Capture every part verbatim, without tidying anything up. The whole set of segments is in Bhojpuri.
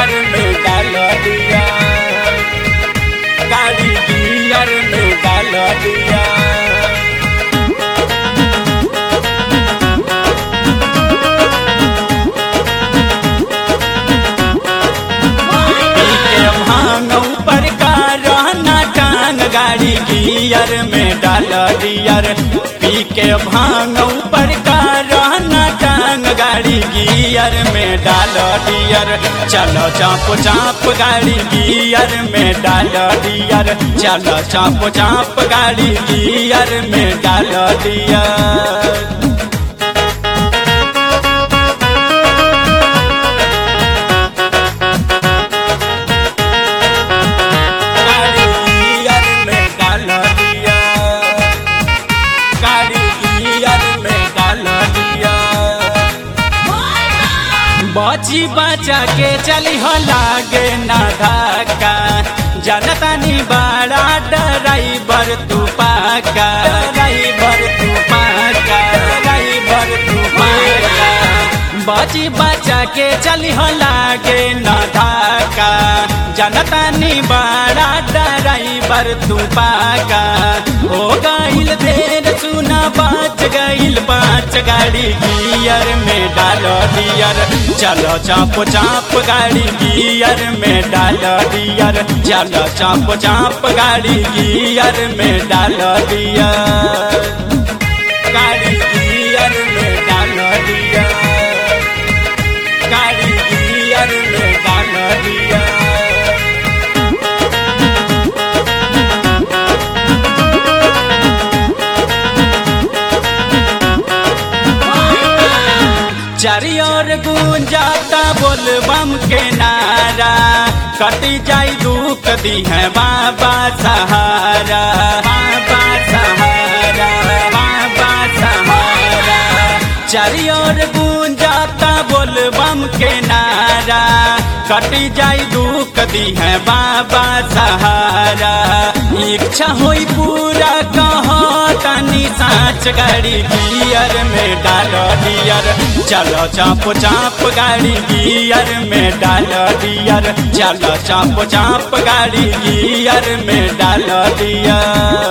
गियर में डाल दिया, गाड़ी गियर में डाल दिया। भांग ऊपर का रहना टांग गाड़ी गियर में डाल दिया, पी के भांग ऊपर का रहना टांग गाड़ी गियर में डाल दिया। चलो चाप चाप गाड़ी गियर में डाल दिया, चलो चाप चाप गाड़ी गियर में डाल दिया। बची बचा के चली हो लागे ना धक्का, जनता नी बड़ा ड्राइवर तू पाका, ड्राइवर तू पाका, ड्राइवर तू पाका। बची बचा के चली हो लागे ना धक्का, जनता नी बड़ा ड्राइवर तू पाका। हो गईल देर सुना बाच गईल पाँच गाड़ी गियर में डाल दिया, चलो चाप चाप गाड़ी गियर में डाल दिया, चलो चाप चाप गाड़ी गियर में डाल दिया, गाड़ी गियर में डाल दिया, गाड़ी गियर में डाल दिया। चारी ओर गूंजाता बोल बम के नारा, कटी जाई दुख दी है बाबा सहारा, बाबा सहारा, बाबा सहारा। चारी ओर गूंजाता बोल बम के नारा, कटी जाई दुख दी है बाबा सहारा। इच्छा होई पूरा कहो तनी साँच गाड़ी गियर में डाल दिया, चलो चाप चाप गाड़ी गियर में डाल दिया, चलो चाप चाप गाड़ी गियर में डाल दिया।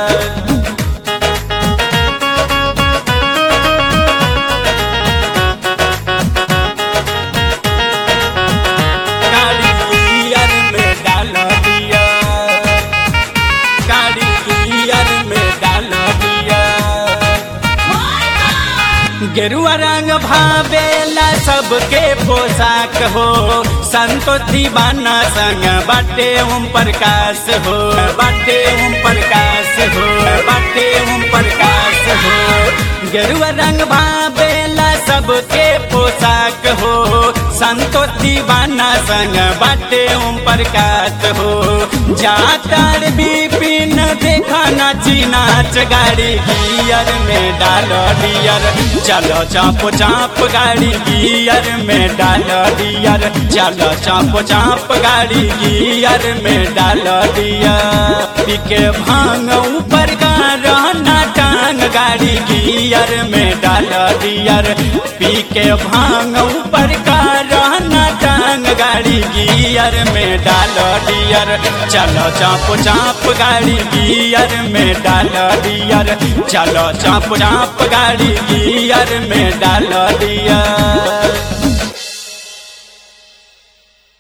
गेरुआ रंग भावेला सबके पोशाक हो, संतोष दीवाना संग बाटे ओम प्रकाश हो, बाटे ओम प्रकाश हो, बाटे ओम प्रकाश हो। गेरुआ रंग भावेला सबके पोशाक हो, संतोष दीवाना संग बाटे ओम प्रकाश हो। जातर बिपिन देखा नाची नाच गाड़ी गियर में डाल दिया, चलो चाप चाप गाड़ी गियर में डाल दिया, चलो चाप चाप गाड़ी गियर में डाल दिया। पीके भांग ऊपर का रहना टांग गाड़ी गियर में डाल दिया, पीके भांग ऊपर का रहना टांग गाड़ी गियर में डाल दिया, चलो चाप चाप गाड़ी गियर में डाल दिया, चलो चाप चाप गाड़ी गियर में डाल दिया।